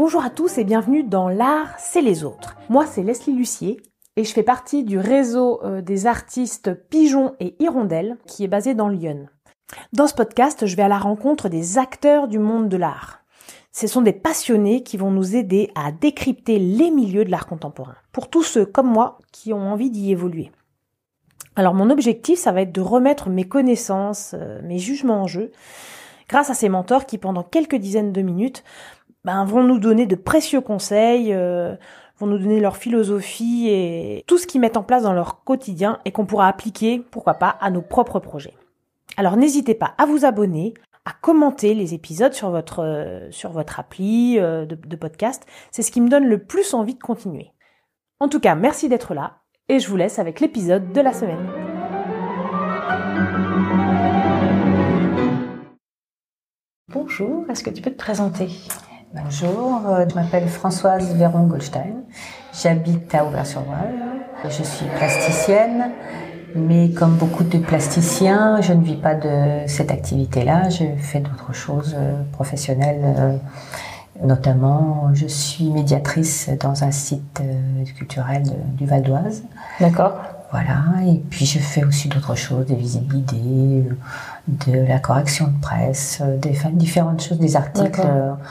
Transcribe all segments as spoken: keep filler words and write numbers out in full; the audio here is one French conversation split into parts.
Bonjour à tous et bienvenue dans l'art, c'est les autres. Moi c'est Leslie Lucier et je fais partie du réseau euh, des artistes Pigeons et Hirondelles qui est basé dans Lyon. Dans ce podcast, je vais à la rencontre des acteurs du monde de l'art. Ce sont des passionnés qui vont nous aider à décrypter les milieux de l'art contemporain, pour tous ceux comme moi qui ont envie d'y évoluer. Alors mon objectif, ça va être de remettre mes connaissances, euh, mes jugements en jeu, grâce à ces mentors qui, pendant quelques dizaines de minutes, ben, vont nous donner de précieux conseils, euh, vont nous donner leur philosophie et tout ce qu'ils mettent en place dans leur quotidien et qu'on pourra appliquer, pourquoi pas, à nos propres projets. Alors n'hésitez pas à vous abonner, à commenter les épisodes sur votre euh, sur votre appli euh, de, de podcast. C'est ce qui me donne le plus envie de continuer. En tout cas, merci d'être là et je vous laisse avec l'épisode de la semaine. Bonjour, est-ce que tu peux te présenter ? Bonjour, je m'appelle Françoise Véron-Goldstein, j'habite à Auvers-sur-Oise, je suis plasticienne, mais comme beaucoup de plasticiens, je ne vis pas de cette activité-là, je fais d'autres choses professionnelles, notamment je suis médiatrice dans un site culturel du Val d'Oise. D'accord. Voilà, et puis je fais aussi d'autres choses, des visibilités, de la correction de presse, des différentes choses, des articles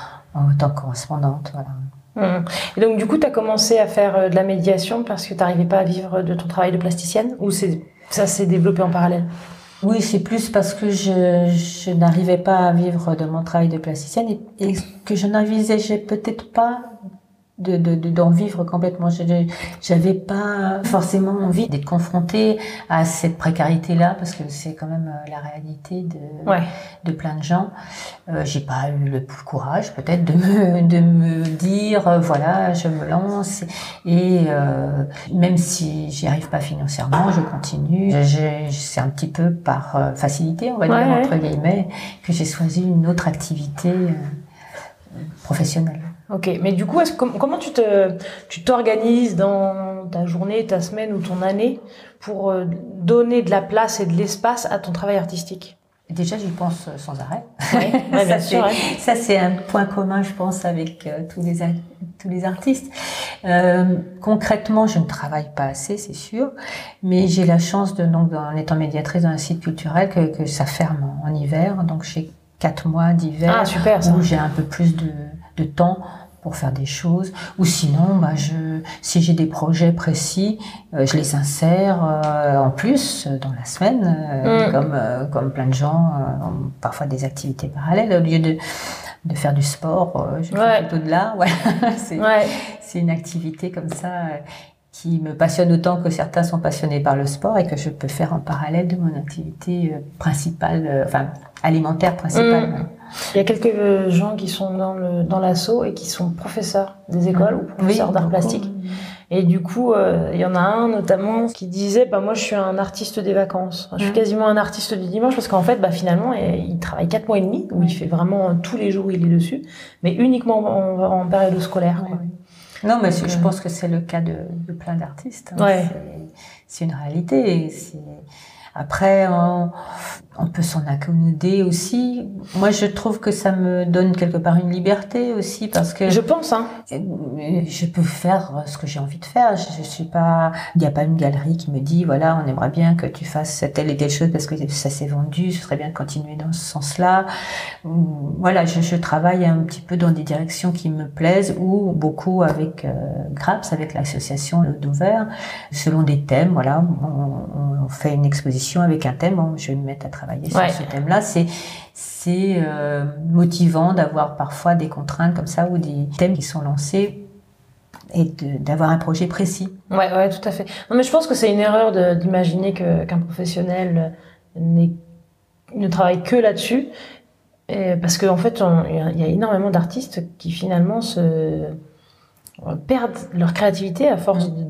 en tant que correspondante, voilà. Mmh. Et donc du coup, tu as commencé à faire de la médiation parce que tu n'arrivais pas à vivre de ton travail de plasticienne, ou c'est, ça s'est développé en parallèle ? Oui, c'est plus parce que je, je n'arrivais pas à vivre de mon travail de plasticienne et, et que je n'envisageais peut-être pas de, de, de, d'en vivre complètement. Je j'avais pas forcément envie d'être confrontée à cette précarité-là parce que c'est quand même la réalité de, ouais. de plein de gens. Euh, j'ai pas eu le courage peut-être de me, de me dire euh, voilà, je me lance et euh, même si j'y arrive pas financièrement, je continue. Je, je, c'est un petit peu par euh, facilité, on va ouais, dire ouais. entre guillemets, que j'ai choisi une autre activité euh, professionnelle. Ok, mais du coup, est-ce, comment tu te, tu t'organises dans ta journée, ta semaine ou ton année pour donner de la place et de l'espace à ton travail artistique ? Déjà, j'y pense sans arrêt. Oui, ouais, bien ça, sûr. C'est, ouais. Ça, c'est un point commun, je pense, avec euh, tous les tous les artistes. Euh, concrètement, je ne travaille pas assez, c'est sûr, mais j'ai la chance de, donc, en étant médiatrice dans un site culturel, que, que ça ferme en, en hiver, donc j'ai quatre mois d'hiver ah, super, ça. où j'ai un peu plus de de temps pour faire des choses, ou sinon, bah, je, si j'ai des projets précis, euh, je les insère euh, en plus dans la semaine, euh, mmh. comme euh, comme plein de gens, euh, ont parfois des activités parallèles au lieu de de faire du sport, euh, je ouais. fais plutôt de l'art. Voilà, c'est ouais. c'est une activité comme ça euh, qui me passionne autant que certains sont passionnés par le sport et que je peux faire en parallèle de mon activité euh, principale, euh, enfin alimentaire principale. Mmh. Il y a quelques gens qui sont dans le dans l'asso et qui sont professeurs des écoles mmh. ou professeurs oui, d'art plastique. Et du coup, euh, il y en a un notamment qui disait bah moi je suis un artiste des vacances. Je suis mmh. quasiment un artiste du dimanche parce qu'en fait bah finalement il travaille quatre mois et demi où il fait vraiment tous les jours il est dessus, mais uniquement en, en période scolaire. Quoi. Non, mais Donc, je euh... pense que c'est le cas de, de plein d'artistes. Hein. Ouais. C'est, c'est une réalité. C'est... Après, on, on peut s'en accommoder aussi. Moi, je trouve que ça me donne quelque part une liberté aussi parce que je pense, hein. Je peux faire ce que j'ai envie de faire. Je, je suis pas, il n'y a pas une galerie qui me dit voilà, on aimerait bien que tu fasses telle et telle chose parce que ça s'est vendu. Ce serait bien de continuer dans ce sens-là. Voilà, je, je travaille un petit peu dans des directions qui me plaisent ou beaucoup avec euh, Graps, avec l'association d'Auvers, selon des thèmes. Voilà, on, on fait une exposition avec un thème, bon, je vais me mettre à travailler sur ouais. ce thème-là. C'est, c'est euh, motivant d'avoir parfois des contraintes comme ça ou des thèmes qui sont lancés et de, d'avoir un projet précis. Ouais, ouais, tout à fait. Non, mais je pense que c'est une erreur de, d'imaginer que, qu'un professionnel n'est, ne travaille que là-dessus, et parce qu'en fait, il y a énormément d'artistes qui finalement se perdent leur créativité à force de,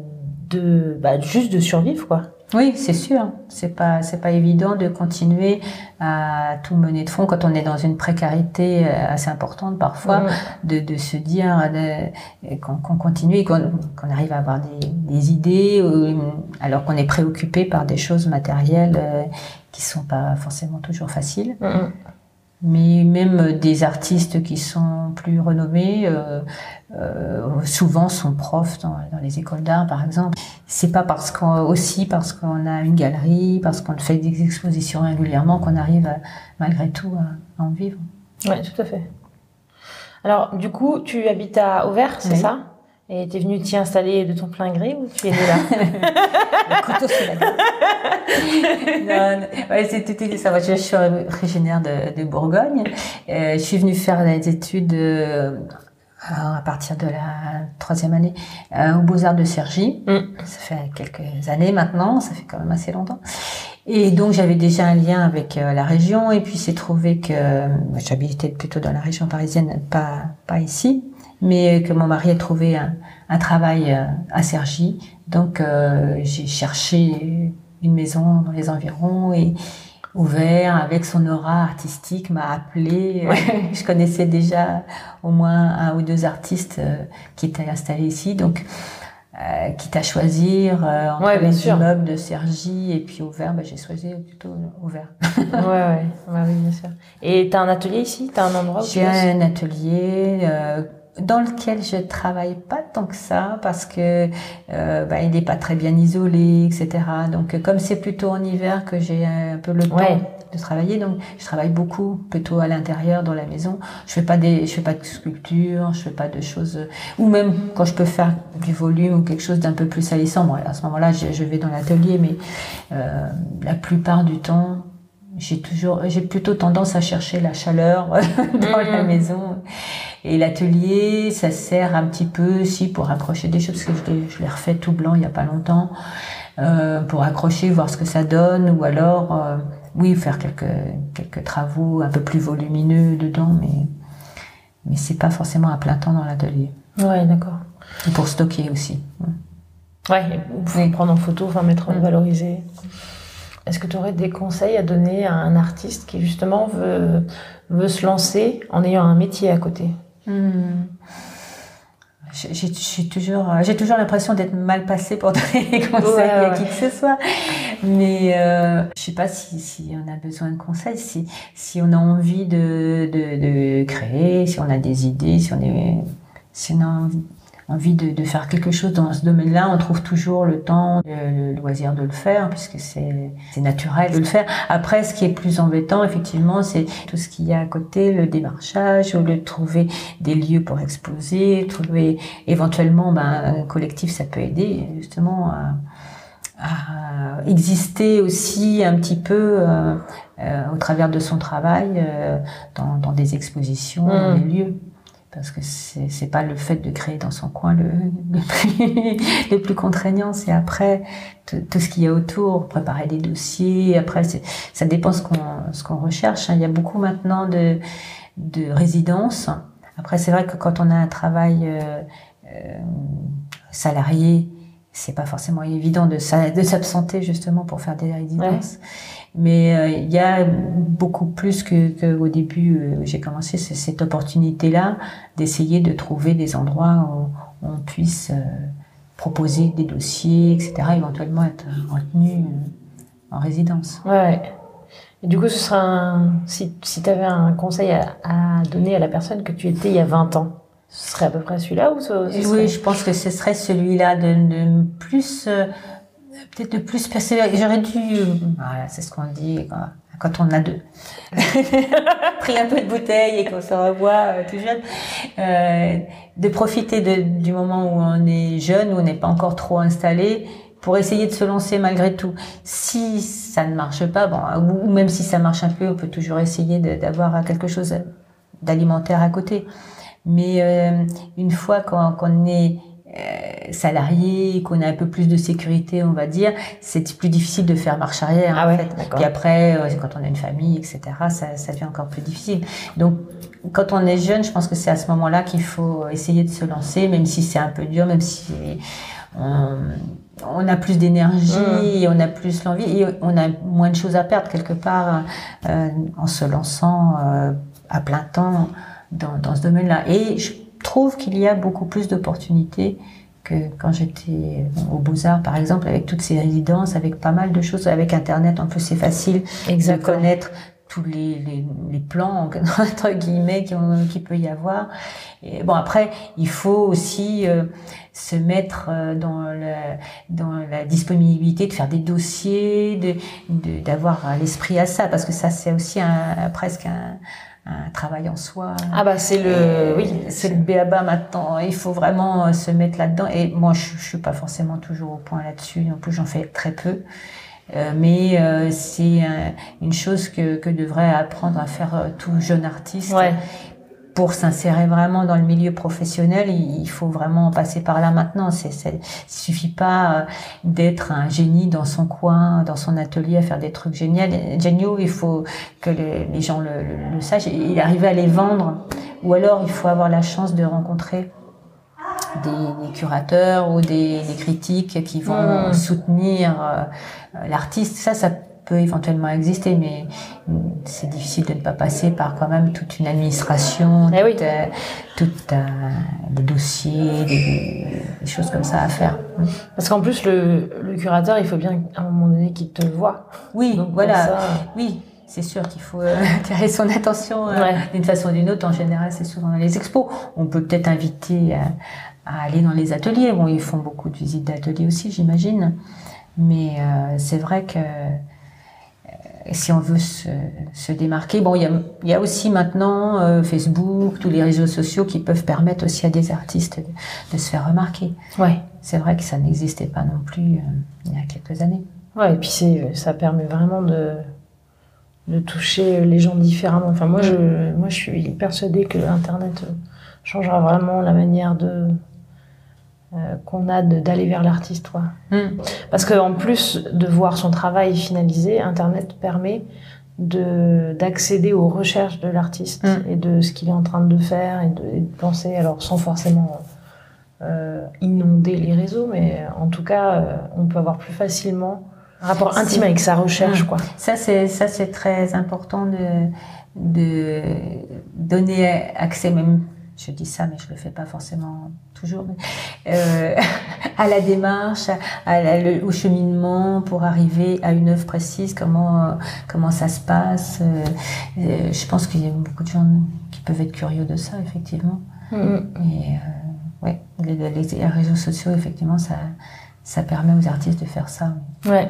de bah, juste de survivre, quoi. Oui, c'est sûr. C'est pas, c'est pas évident de continuer à tout mener de front quand on est dans une précarité assez importante parfois, mmh. de, de se dire de, qu'on, qu'on continue et qu'on, qu'on arrive à avoir des, des idées, alors qu'on est préoccupé par des choses matérielles qui sont pas forcément toujours faciles. Mmh. Mais même des artistes qui sont plus renommés, euh, euh, souvent sont profs dans, dans les écoles d'art, par exemple. C'est pas parce qu'on aussi parce qu'on a une galerie, parce qu'on fait des expositions régulièrement qu'on arrive à, malgré tout à, à en vivre. Oui, tout à fait. Alors, du coup, tu habites à Auvers, c'est oui. ça? Et t'es venue t'y installer de ton plein gré ou tu es née là? Le couteau sous la gorge. Non, non. Ouais, c'était ça. Moi, je suis originaire de, de Bourgogne. Euh, je suis venue faire des études euh, à partir de la troisième année euh, aux Beaux-Arts de Cergy. Mm. Ça fait quelques années maintenant, ça fait quand même assez longtemps. Et donc j'avais déjà un lien avec euh, la région. Et puis c'est trouvé que euh, j'habitais plutôt dans la région parisienne, pas pas ici. Mais que mon mari a trouvé un, un travail à Cergy. Donc, euh, j'ai cherché une maison dans les environs et Auvers, avec son aura artistique, m'a appelé. Ouais. Je connaissais déjà au moins un ou deux artistes euh, qui étaient installés ici. Donc, euh, quitte à choisir euh, entre ouais, les sûr. immeubles de Cergy et puis Auvers, bah, j'ai choisi plutôt Auvers. ouais, ouais, ouais, oui, bien sûr. Et t'as un atelier ici? T'as un endroit où J'ai un atelier... Euh, dans lequel je travaille pas tant que ça parce que euh, bah, il n'est pas très bien isolé, et cetera. Donc comme c'est plutôt en hiver que j'ai un peu le temps ouais. de travailler, donc je travaille beaucoup plutôt à l'intérieur dans la maison. Je fais pas des, je fais pas de sculpture, je fais pas de choses, ou même quand je peux faire du volume ou quelque chose d'un peu plus salissant. Bon, à ce moment-là, je, je vais dans l'atelier, mais euh, la plupart du temps. J'ai toujours, j'ai plutôt tendance à chercher la chaleur dans mmh. la maison. Et l'atelier, ça sert un petit peu aussi pour accrocher des choses, parce que je l'ai, je l'ai refait tout blanc il y a pas longtemps, euh, pour accrocher, voir ce que ça donne, ou alors, euh, oui, faire quelques, quelques travaux un peu plus volumineux dedans, mais, mais c'est pas forcément à plein temps dans l'atelier. Ouais, d'accord. Et pour stocker aussi. Ouais, pour oui. prendre en photo, enfin mettre, mmh. valoriser. Est-ce que tu aurais des conseils à donner à un artiste qui justement veut, veut se lancer en ayant un métier à côté? hmm. J'ai, j'ai, toujours, j'ai toujours l'impression d'être mal passée pour donner des conseils ouais, à ouais. qui que ce soit. Mais euh, je sais pas si, si on a besoin de conseils, si, si on a envie de, de, de créer, si on a des idées, si on, est, si on a envie... envie de, de faire quelque chose dans ce domaine-là, on trouve toujours le temps, le, le loisir de le faire, puisque c'est, c'est naturel de le faire. Après, ce qui est plus embêtant, effectivement, c'est tout ce qu'il y a à côté, le démarchage, ou le trouver des lieux pour exposer, trouver éventuellement, ben, un collectif, ça peut aider, justement, à, à exister aussi un petit peu euh, euh, au travers de son travail, euh, dans, dans des expositions, mmh. dans des lieux. Parce que c'est, c'est pas le fait de créer dans son coin le, le, plus, le plus contraignant, c'est après tout, tout ce qu'il y a autour, préparer des dossiers, après c'est, ça dépend ce qu'on, ce qu'on recherche. Hein. Il y a beaucoup maintenant de, de résidences. Après c'est vrai que quand on a un travail euh, euh, salarié, c'est pas forcément évident de, de s'absenter justement pour faire des résidences. Ouais. Mais euh, il y a beaucoup plus que, que au début euh, j'ai commencé c'est cette opportunité-là d'essayer de trouver des endroits où, où on puisse euh, proposer des dossiers, et cetera. Éventuellement être retenu euh, en résidence. Ouais. Et du coup, ce sera un, si si tu avais un conseil à, à donner à la personne que tu étais il y a vingt ans. Ce serait à peu près celui-là ou ce, ce Oui, serait... je pense que ce serait celui-là de, de plus, euh, peut-être de plus persévérer. J'aurais dû, euh, voilà, c'est ce qu'on dit quand, quand on a deux, pris un peu de bouteille et qu'on se revoit euh, tout jeune, euh, de profiter de, du moment où on est jeune, où on n'est pas encore trop installé, pour essayer de se lancer malgré tout. Si ça ne marche pas, bon, ou même si ça marche un peu, on peut toujours essayer de, d'avoir quelque chose d'alimentaire à côté. Mais euh, une fois qu'on, qu'on est euh, salarié, qu'on a un peu plus de sécurité, on va dire, c'est plus difficile de faire marche arrière. Ah en ouais, fait. D'accord. Puis après, euh, quand on a une famille, et cetera, ça, ça devient encore plus difficile. Donc, quand on est jeune, je pense que c'est à ce moment-là qu'il faut essayer de se lancer, même si c'est un peu dur, même si on, on a plus d'énergie, mmh. et on a plus l'envie, et on a moins de choses à perdre quelque part euh, en se lançant euh, à plein temps. Dans, dans ce domaine-là. Et je trouve qu'il y a beaucoup plus d'opportunités que quand j'étais aux Beaux-Arts, par exemple, avec toutes ces résidences, avec pas mal de choses, avec Internet, en plus c'est facile Exactement. de connaître tous les, les, les plans entre guillemets qui, ont, qui peut y avoir. Et bon, après, il faut aussi euh, se mettre dans, le, dans la disponibilité de faire des dossiers, de, de, d'avoir l'esprit à ça, parce que ça, c'est aussi un, presque un, un travail en soi. Ah bah c'est le, oui, c'est le b.a.-ba maintenant. Il faut vraiment se mettre là-dedans. Et moi, je, je suis pas forcément toujours au point là-dessus. En plus, j'en fais très peu. Euh, mais euh, c'est un, une chose que, que devrait apprendre à faire euh, tout jeune artiste. Ouais. Pour s'insérer vraiment dans le milieu professionnel, il faut vraiment passer par là maintenant. C'est, c'est, il suffit pas d'être un génie dans son coin, dans son atelier, à faire des trucs géniaux. géniaux il faut que les, les gens le, le, le sachent et arriver à les vendre. Ou alors, il faut avoir la chance de rencontrer des, des curateurs ou des, des critiques qui vont mmh. soutenir euh, l'artiste. Ça, ça peut éventuellement exister, mais c'est difficile de ne pas passer par quand même toute une administration, eh oui. toute, euh, toute euh, des dossiers, des, des choses comme ça à faire. Parce qu'en plus, le, le curateur, il faut bien à un moment donné qu'il te voie. Oui, donc voilà, ça... oui. C'est sûr qu'il faut euh, attirer son attention euh, ouais. d'une façon ou d'une autre. En général, c'est souvent dans les expos. On peut peut-être inviter à, à aller dans les ateliers. Bon, ils font beaucoup de visites d'ateliers aussi, j'imagine. Mais euh, c'est vrai que si on veut se, se démarquer, bon, il y a, il y a aussi maintenant euh, Facebook, tous les réseaux sociaux qui peuvent permettre aussi à des artistes de, de se faire remarquer. Ouais. C'est vrai que ça n'existait pas non plus euh, il y a quelques années. Ouais, et puis c'est, ça permet vraiment de, de toucher les gens différemment. Enfin, moi, je, moi, je suis persuadée que Internet changera vraiment la manière de Euh, qu'on a de, d'aller vers l'artiste, quoi. Mm. Parce qu'en plus de voir son travail finalisé, Internet permet de, d'accéder aux recherches de l'artiste mm. et de ce qu'il est en train de faire et de, et de penser, alors sans forcément euh, inonder les réseaux, mais en tout cas, euh, on peut avoir plus facilement un rapport intime avec sa recherche, mm. quoi. Ça, c'est, ça, c'est très important de, de donner accès, même. Je dis ça, mais je le fais pas forcément toujours. Mais, euh, à la démarche, à la, le, au cheminement pour arriver à une œuvre précise, comment comment ça se passe. Euh, je pense qu'il y a beaucoup de gens qui peuvent être curieux de ça, effectivement. Mm-hmm. Et euh, ouais, les, les réseaux sociaux, effectivement, ça ça permet aux artistes de faire ça. Ouais.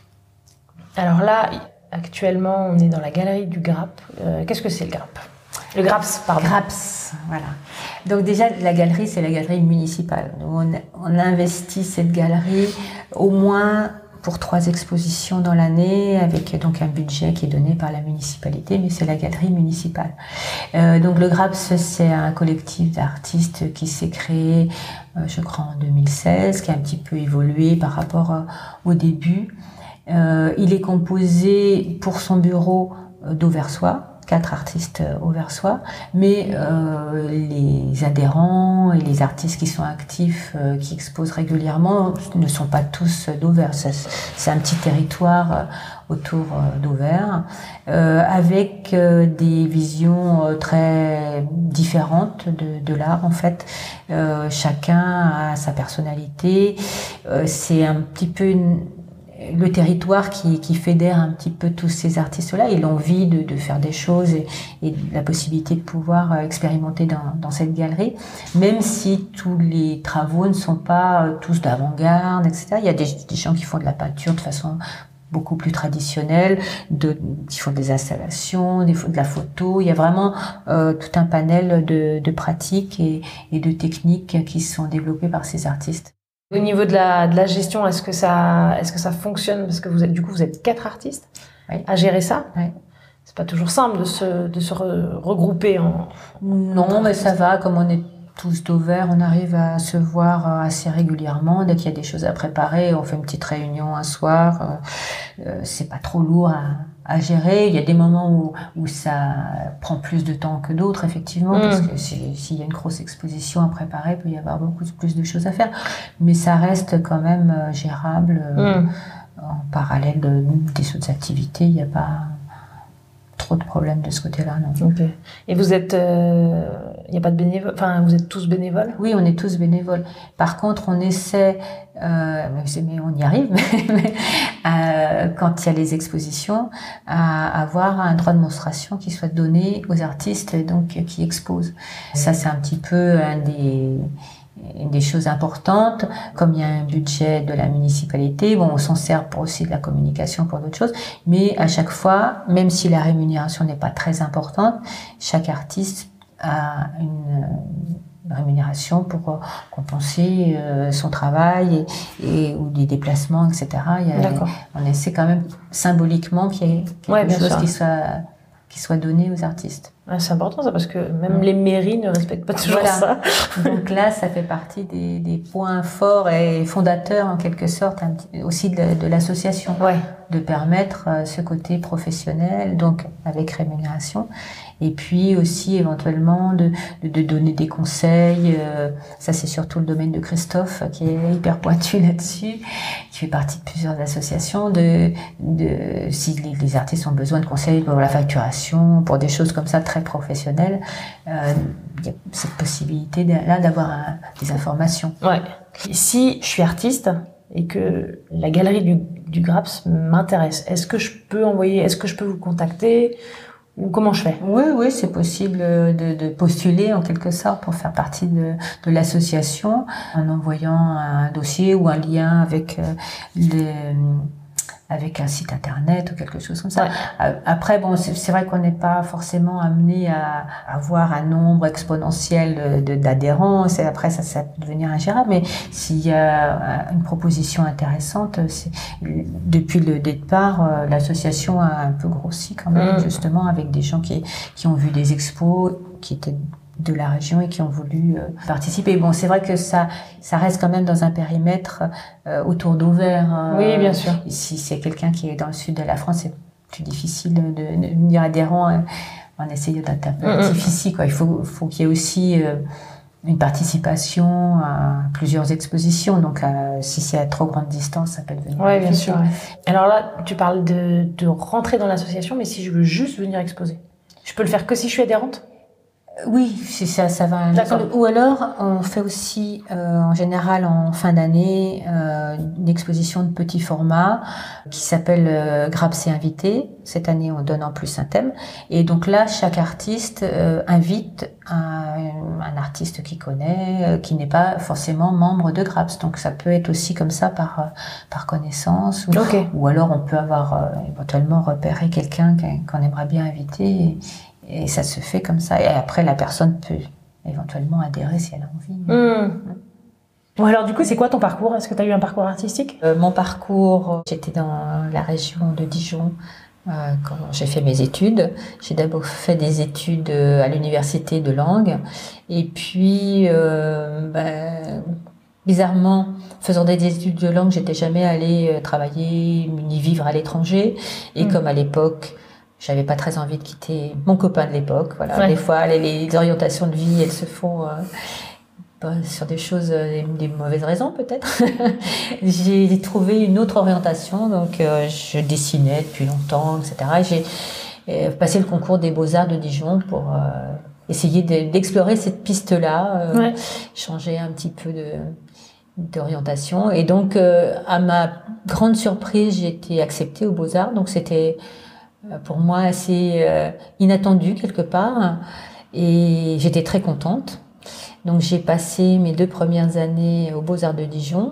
Alors là, actuellement, on est dans la galerie du Grappe. Euh, qu'est-ce que c'est le Grappe ? Le Graps, pardon. Graps, voilà. Donc déjà, la galerie, c'est la galerie municipale. On, on investit cette galerie au moins pour trois expositions dans l'année, avec donc un budget qui est donné par la municipalité, mais c'est la galerie municipale. Euh, donc le Graps, c'est un collectif d'artistes qui s'est créé, euh, je crois, en deux mille seize, qui a un petit peu évolué par rapport euh, au début. Euh, il est composé pour son bureau euh, d'Auversois, quatre artistes auversois, mais euh, les adhérents et les artistes qui sont actifs, euh, qui exposent régulièrement, ne sont pas tous d'Auvers. C'est un petit territoire euh, autour euh, d'Auvers, euh, avec euh, des visions euh, très différentes de, de l'art, en fait. Euh, chacun a sa personnalité. Euh, c'est un petit peu une le territoire qui, qui fédère un petit peu tous ces artistes-là et l'envie de, de faire des choses et, et la possibilité de pouvoir expérimenter dans, dans cette galerie, même si tous les travaux ne sont pas tous d'avant-garde, et cetera. Il y a des, des gens qui font de la peinture de façon beaucoup plus traditionnelle, de, qui font des installations, des, de la photo. Il y a vraiment euh, tout un panel de, de pratiques et, et de techniques qui sont développées par ces artistes. Au niveau de la, de la gestion, est-ce que ça, est-ce que ça fonctionne? Parce que vous êtes, du coup, vous êtes quatre artistes oui. à gérer ça. Oui. C'est pas toujours simple de se, de se re, regrouper en... Non, mais ça va. Comme on est tous d'Auvers, on arrive à se voir assez régulièrement. Dès qu'il y a des choses à préparer, on fait une petite réunion un soir. Euh, c'est pas trop lourd à, à gérer. Il y a des moments où, où ça prend plus de temps que d'autres, effectivement, mmh. parce que s'il si y a une grosse exposition à préparer, il peut y avoir beaucoup plus de choses à faire. Mais ça reste quand même gérable euh, mmh. en parallèle de, des autres activités. Il n'y a pas trop de problèmes de ce côté-là, non. Ok. Et vous êtes, il euh, n'y a pas de bénévoles, enfin vous êtes tous bénévoles? Oui, on est tous bénévoles. Par contre, on essaie, euh, mais on y arrive, mais, euh, quand il y a les expositions, à avoir un droit de monstration qui soit donné aux artistes donc qui exposent. Ça, c'est un petit peu un des des choses importantes. Comme il y a un budget de la municipalité, bon, on s'en sert pour aussi de la communication, pour d'autres choses, mais à chaque fois, même si la rémunération n'est pas très importante, chaque artiste a une rémunération pour compenser euh, son travail et, et ou des déplacements, et cetera. Il y a, on essaie quand même symboliquement qu'il y ait quelque ouais, chose sûr. qui soit qui soit donné aux artistes. Ouais, c'est important ça, parce que même mmh. les mairies ne respectent pas toujours voilà. ça. Donc là, ça fait partie des, des points forts et fondateurs en quelque sorte un petit, aussi de, de l'association, ouais. de permettre euh, ce côté professionnel, donc avec rémunération, et puis aussi éventuellement de, de, de donner des conseils. Euh, ça, c'est surtout le domaine de Christophe qui est hyper pointu là-dessus, qui fait partie de plusieurs associations. De, de si les, les artistes ont besoin de conseils pour la facturation, pour des choses comme ça très professionnelles, euh, il y a cette possibilité de, là d'avoir un, des informations. Ouais. Si je suis artiste et que la galerie du, du Graps m'intéresse, est-ce que je peux envoyer, est-ce que je peux vous contacter? Ou comment je fais? Oui, oui, c'est possible de, de postuler en quelque sorte pour faire partie de, de l'association en envoyant un dossier ou un lien avec euh, les, avec un site internet ou quelque chose comme ça. Ouais. Après, bon, c'est, c'est vrai qu'on n'est pas forcément amené à avoir un nombre exponentiel de, d'adhérents. C'est, après, ça, ça peut devenir ingérable. Mais s'il y a une proposition intéressante, c'est, depuis le départ, l'association a un peu grossi quand même, mmh. justement, avec des gens qui, qui ont vu des expos, qui étaient de la région et qui ont voulu euh, participer. Bon, c'est vrai que ça, ça reste quand même dans un périmètre euh, autour d'Auvers. Euh, oui, bien sûr. Si c'est quelqu'un qui est dans le sud de la France, c'est plus difficile de, de devenir adhérent euh, en essayant d'être un peu mm-hmm. difficile, quoi. Il faut, faut qu'il y ait aussi euh, une participation à plusieurs expositions. Donc, euh, si c'est à trop grande distance, ça peut devenir ouais, difficile. Bien sûr. Ouais. Alors là, tu parles de, de rentrer dans l'association, mais si je veux juste venir exposer, je peux le faire que si je suis adhérente? Oui, si ça, ça va. D'accord. Ou alors, on fait aussi, euh, en général, en fin d'année, euh, une exposition de petit format qui s'appelle euh, Graps et Invité. Cette année, on donne en plus un thème. Et donc là, chaque artiste euh, invite un, un artiste qu'il connaît, euh, qui n'est pas forcément membre de Graps. Donc ça peut être aussi comme ça par euh, par connaissance. Ou, okay. ou alors, on peut avoir euh, éventuellement repéré quelqu'un qu'on aimerait bien inviter. Et, Et ça se fait comme ça. Et après, la personne peut éventuellement adhérer si elle a envie. Mmh. Bon, alors du coup, c'est quoi ton parcours? Est-ce que tu as eu un parcours artistique? euh, Mon parcours, j'étais dans la région de Dijon euh, quand j'ai fait mes études. J'ai d'abord fait des études à l'université de langue. Et puis, euh, ben, bizarrement, faisant des études de langue, j'étais jamais allée travailler ni vivre à l'étranger. Et mmh. comme à l'époque, j'avais pas très envie de quitter mon copain de l'époque. Voilà. Ouais. Des fois, les, les orientations de vie, elles se font euh, sur des choses, des, des mauvaises raisons peut-être. J'ai trouvé une autre orientation, donc euh, je dessinais depuis longtemps, et cetera. Et j'ai euh, passé le concours des Beaux-Arts de Dijon pour euh, essayer de, d'explorer cette piste-là, euh, ouais. changer un petit peu de d'orientation. Et donc, euh, à ma grande surprise, j'ai été acceptée aux Beaux-Arts. Donc, c'était pour moi assez euh, inattendu quelque part, et j'étais très contente. Donc j'ai passé mes deux premières années aux Beaux-Arts de Dijon,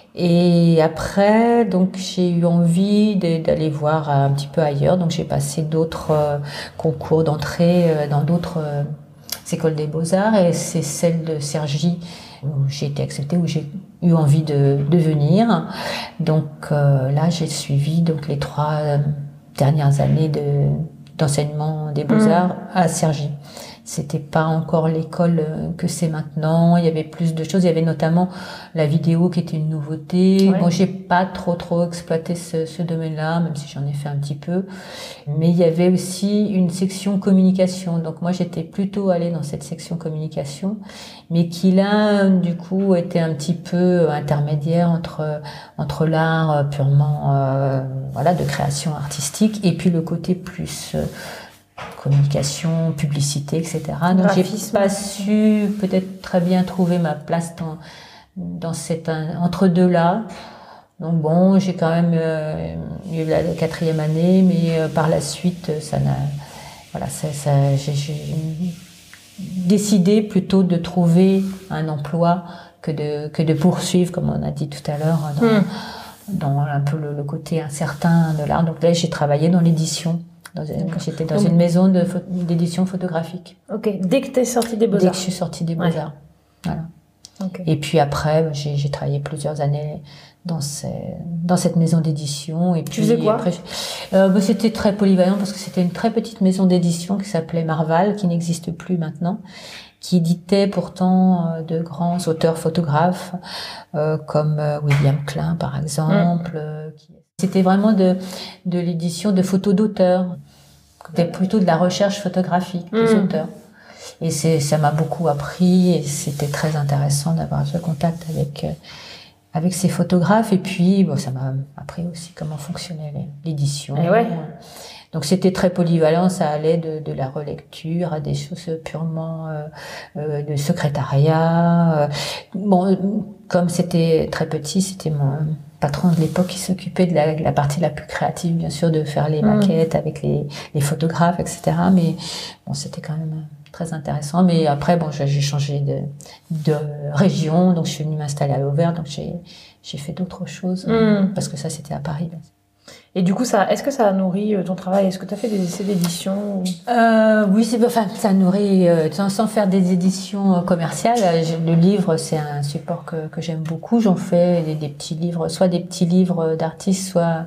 et après donc j'ai eu envie de, d'aller voir un petit peu ailleurs. Donc j'ai passé d'autres euh, concours d'entrée euh, dans d'autres euh, écoles des Beaux-Arts, et c'est celle de Cergy où j'ai été acceptée, où j'ai eu envie de, de venir. Donc euh, là j'ai suivi donc les trois euh, dernières années de, d'enseignement des Beaux-Arts mmh. à Cergy. C'était pas encore l'école que c'est maintenant. Il y avait plus de choses. Il y avait notamment la vidéo qui était une nouveauté. Ouais. Bon, j'ai pas trop trop exploité ce, ce domaine-là, même si j'en ai fait un petit peu. Mais il y avait aussi une section communication. Donc moi, j'étais plutôt allée dans cette section communication, mais qui là, du coup, était un petit peu intermédiaire entre entre l'art purement euh, voilà de création artistique et puis le côté plus euh, communication, publicité, et cetera. Donc j'ai pas su peut-être très bien trouver ma place dans dans cet entre-deux-là. Donc bon, j'ai quand même euh, eu la quatrième année, mais euh, par la suite, ça n'a, voilà, ça, ça, j'ai, j'ai décidé plutôt de trouver un emploi que de que de poursuivre, comme on a dit tout à l'heure, dans, mmh. dans un peu le, le côté incertain de l'art. Donc là, j'ai travaillé dans l'édition. Dans une, j'étais dans Donc, une maison de, d'édition photographique. Ok. Dès que tu es sortie des Beaux-Arts. Dès que je suis sortie des Beaux-Arts. Ouais. Voilà. Okay. Et puis après, j'ai, j'ai travaillé plusieurs années dans, ces, dans cette maison d'édition. Et puis, tu faisais quoi après, euh, bah, c'était très polyvalent parce que c'était une très petite maison d'édition qui s'appelait Marval, qui n'existe plus maintenant, qui éditait pourtant euh, de grands auteurs photographes euh, comme euh, William Klein par exemple. Mm. Euh, qui... C'était vraiment de, de l'édition de photos d'auteurs. C'était plutôt de la recherche photographique des mm. auteurs. Et c'est, ça m'a beaucoup appris et c'était très intéressant d'avoir ce contact avec, euh, avec ces photographes. Et puis, bon, ça m'a appris aussi comment fonctionnait l'édition. Et ouais. Donc c'était très polyvalent, ça allait de, de la relecture à des choses purement euh, euh, de secrétariat. Euh, bon, comme c'était très petit, c'était mon patron de l'époque qui s'occupait de la, de la partie la plus créative, bien sûr, de faire les maquettes mmh. avec les, les photographes, et cetera. Mais bon, c'était quand même très intéressant. Mais après, bon, j'ai changé de, de région, donc je suis venue m'installer à Auvers, donc j'ai, j'ai fait d'autres choses, mmh. parce que ça, c'était à Paris. Et du coup, ça, est-ce que ça a nourri ton travail? Est-ce que tu as fait des essais d'édition? euh, Oui, c'est, enfin, ça nourrit, euh, sans, sans faire des éditions commerciales. Le livre, c'est un support que, que j'aime beaucoup. J'en fais des, des petits livres, soit des petits livres d'artistes, soit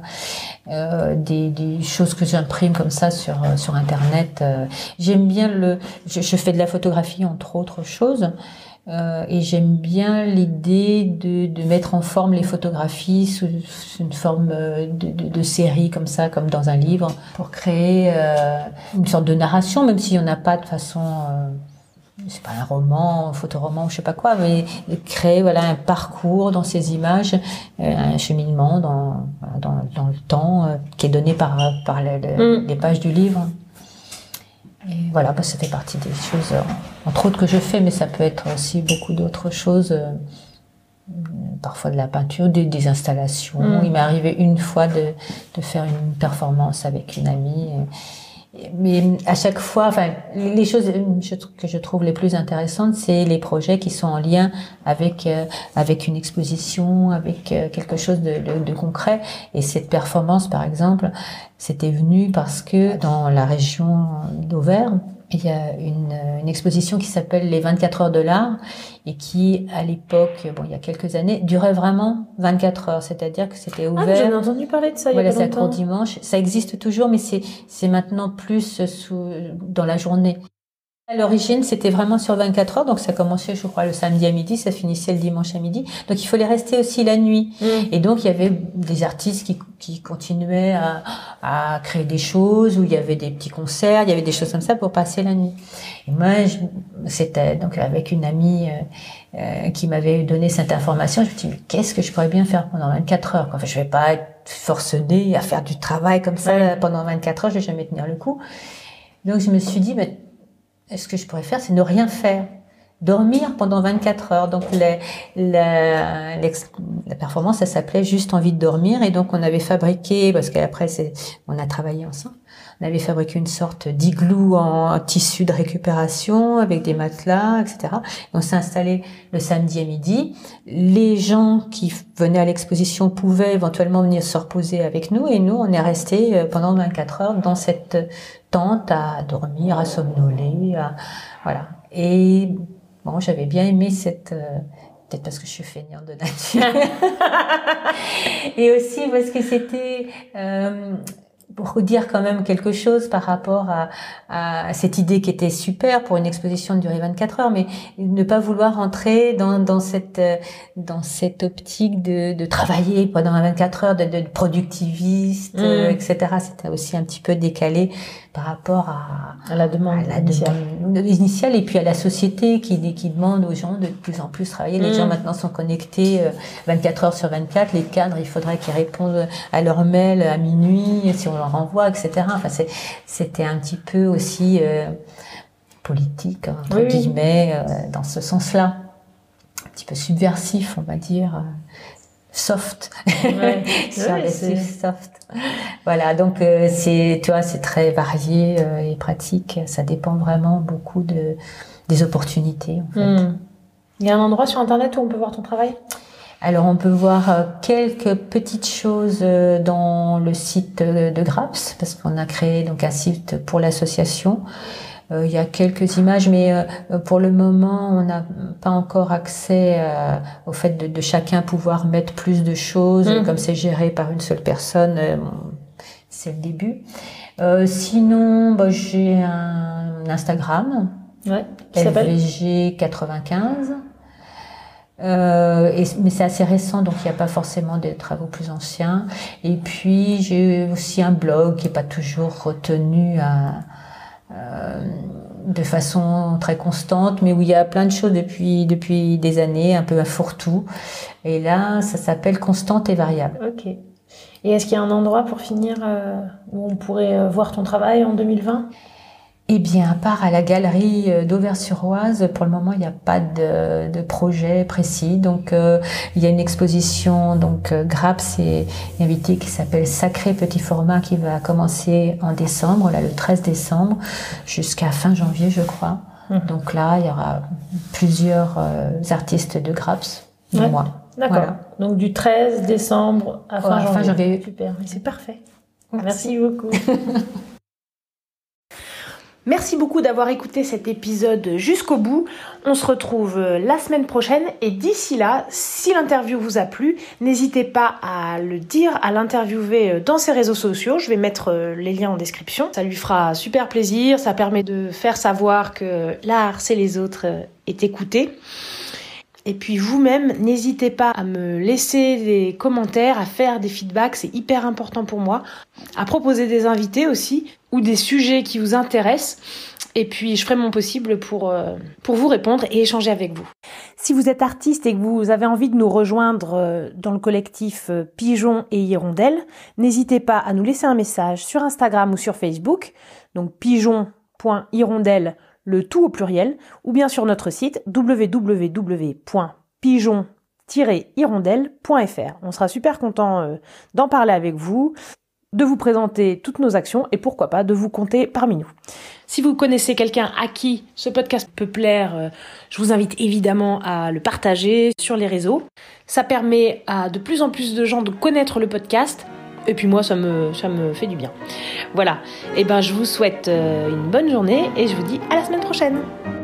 euh, des, des choses que j'imprime comme ça sur, sur Internet. Euh, j'aime bien le... Je, je fais de la photographie, entre autres choses. Euh, et j'aime bien l'idée de, de mettre en forme les photographies sous, sous une forme de, de, de série comme ça, comme dans un livre, pour créer euh, une sorte de narration, même s'il n'y en a pas de façon, euh, c'est pas un roman, un photoroman, je sais pas quoi, mais de créer voilà un parcours dans ces images, euh, un cheminement dans, dans, dans le temps euh, qui est donné par, par le, le, mm. les pages du livre. Et voilà, bah, ça fait partie des choses, euh, entre autres que je fais, mais ça peut être aussi beaucoup d'autres choses, euh, parfois de la peinture, des, des installations. Mmh. Il m'est arrivé une fois de, de faire une performance avec une amie, et, et, mais à chaque fois, enfin, les choses je, que je trouve les plus intéressantes, c'est les projets qui sont en lien avec euh, avec une exposition, avec euh, quelque chose de, de, de concret. Et cette performance, par exemple, c'était venu parce que dans la région d'Auvergne, il y a une, une exposition qui s'appelle les vingt-quatre heures de l'art et qui, à l'époque, bon, il y a quelques années, durait vraiment vingt-quatre heures. C'est-à-dire que c'était ouvert. Ah, j'en ai entendu parler de ça il y a pas longtemps. Voilà, c'est à court-dimanche. Ça existe toujours, mais c'est, c'est maintenant plus sous, dans la journée. À l'origine, c'était vraiment sur vingt-quatre heures, donc ça commençait, je crois, le samedi à midi, ça finissait le dimanche à midi. Donc il fallait rester aussi la nuit. Mmh. Et donc il y avait des artistes qui, qui continuaient à, à créer des choses, où il y avait des petits concerts, il y avait des choses comme ça pour passer la nuit. Et moi, je, c'était donc avec une amie euh, euh, qui m'avait donné cette information. Je me suis dit, mais qu'est-ce que je pourrais bien faire pendant vingt-quatre heures? Enfin, je vais pas être forcenée à faire du travail comme ça mmh. pendant vingt-quatre heures, je vais jamais tenir le coup. Donc je me suis dit, mais ce que je pourrais faire, c'est ne rien faire. Dormir pendant vingt-quatre heures. Donc, la, la, la performance, ça s'appelait Juste envie de dormir. Et donc, on avait fabriqué, parce qu'après, c'est, on a travaillé ensemble, on avait fabriqué une sorte d'igloo en tissu de récupération avec des matelas, et cetera. Et on s'est installé le samedi à midi. Les gens qui venaient à l'exposition pouvaient éventuellement venir se reposer avec nous. Et nous, on est restés pendant vingt-quatre heures dans cette tente à dormir, à somnoler, à, voilà. Et bon, j'avais bien aimé cette, euh, peut-être parce que je suis feignante de nature, et aussi parce que c'était euh, pour dire quand même quelque chose par rapport à, à cette idée qui était super pour une exposition de durée vingt-quatre heures, mais ne pas vouloir entrer dans, dans cette dans cette optique de, de travailler pendant vingt-quatre heures, de, de productiviste, mmh. euh, et cetera. C'était aussi un petit peu décalé par rapport à, à la demande à la initiale. demande initiale et puis à la société qui, qui demande aux gens de plus en plus travailler. Les mmh. gens maintenant sont connectés euh, vingt-quatre heures sur vingt-quatre. Les cadres, il faudrait qu'ils répondent à leurs mails à minuit. Si on j'en renvoie, et cetera. Enfin, c'est, c'était un petit peu aussi euh, politique, entre oui, guillemets, euh, dans ce sens-là. Un petit peu subversif, on va dire. Euh, soft. Ouais. Subversif, Ouais, soft. Voilà, donc euh, c'est, tu vois, c'est très varié euh, et pratique. Ça dépend vraiment beaucoup de, des opportunités, en fait. Mmh. Il y a un endroit sur Internet où on peut voir ton travail ? Alors, on peut voir euh, quelques petites choses euh, dans le site euh, de Graps, parce qu'on a créé donc un site pour l'association. Euh, il y a quelques images, mais euh, pour le moment, on n'a pas encore accès euh, au fait de, de chacun pouvoir mettre plus de choses. Mmh. Comme c'est géré par une seule personne, euh, c'est le début. Euh, sinon, bah, j'ai un Instagram, ouais, qui L s'appelle V G quatre-vingt-quinze. Euh, et, mais c'est assez récent, donc il n'y a pas forcément des travaux plus anciens. Et puis j'ai aussi un blog qui n'est pas toujours retenu à, euh, de façon très constante, mais où il y a plein de choses depuis depuis des années, un peu à fourre-tout. Et là, ça s'appelle Constante et Variable. Ok. Et est-ce qu'il y a un endroit pour finir euh, où on pourrait voir ton travail en deux mille vingt ? Eh bien, à part à la galerie d'Auvers-sur-Oise, pour le moment, il n'y a pas de, de projet précis. Donc, euh, il y a une exposition, donc euh, Graps est invité, qui s'appelle Sacré Petit Format, qui va commencer en décembre, là, le treize décembre, jusqu'à fin janvier, je crois. Mmh. Donc là, il y aura plusieurs euh, artistes de Graps, de ouais. moi. D'accord. Voilà. Donc du treize décembre à fin, ouais, janvier. fin janvier. Super. C'est parfait. Merci, Merci beaucoup. Merci beaucoup d'avoir écouté cet épisode jusqu'au bout. On se retrouve la semaine prochaine et d'ici là, si l'interview vous a plu, n'hésitez pas à le dire, à l'interviewer dans ses réseaux sociaux. Je vais mettre les liens en description. Ça lui fera super plaisir. Ça permet de faire savoir que l'art, c'est les autres, est écouté. Et puis vous-même, n'hésitez pas à me laisser des commentaires, à faire des feedbacks, c'est hyper important pour moi. À proposer des invités aussi, ou des sujets qui vous intéressent. Et puis je ferai mon possible pour, euh, pour vous répondre et échanger avec vous. Si vous êtes artiste et que vous avez envie de nous rejoindre dans le collectif Pigeon et Hirondelle, n'hésitez pas à nous laisser un message sur Instagram ou sur Facebook, donc pigeon point hirondelle, le tout au pluriel, ou bien sur notre site w w w point pigeon tiret hirondelle point f r. On sera super content euh, d'en parler avec vous, de vous présenter toutes nos actions et pourquoi pas de vous compter parmi nous. Si vous connaissez quelqu'un à qui ce podcast peut plaire, euh, je vous invite évidemment à le partager sur les réseaux. Ça permet à de plus en plus de gens de connaître le podcast. Et puis moi, ça me, ça me fait du bien. Voilà. Et ben, je vous souhaite une bonne journée et je vous dis à la semaine prochaine.